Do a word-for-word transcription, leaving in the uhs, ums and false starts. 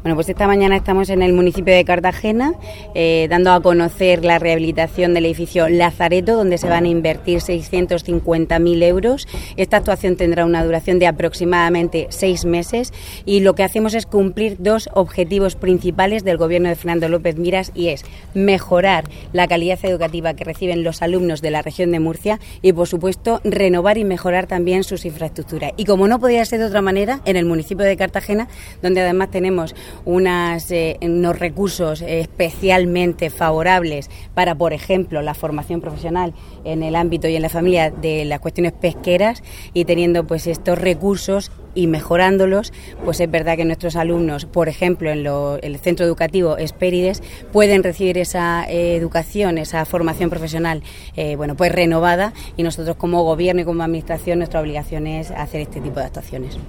Bueno, pues esta mañana estamos en el municipio de Cartagena eh, dando a conocer la rehabilitación del edificio Lazareto, donde se van a invertir seiscientos cincuenta mil euros. Esta actuación tendrá una duración de aproximadamente seis meses y lo que hacemos es cumplir dos objetivos principales del Gobierno de Fernando López Miras, y es mejorar la calidad educativa que reciben los alumnos de la región de Murcia y, por supuesto, renovar y mejorar también sus infraestructuras. Y como no podía ser de otra manera, en el municipio de Cartagena, donde además tenemos unas, eh, unos recursos especialmente favorables para, por ejemplo, la formación profesional en el ámbito y en la familia de las cuestiones pesqueras, y teniendo pues estos recursos y mejorándolos, pues es verdad que nuestros alumnos, por ejemplo, en lo, el centro educativo Hespérides, pueden recibir esa eh, educación, esa formación profesional, eh, bueno, pues renovada, y nosotros como gobierno y como administración nuestra obligación es hacer este tipo de actuaciones.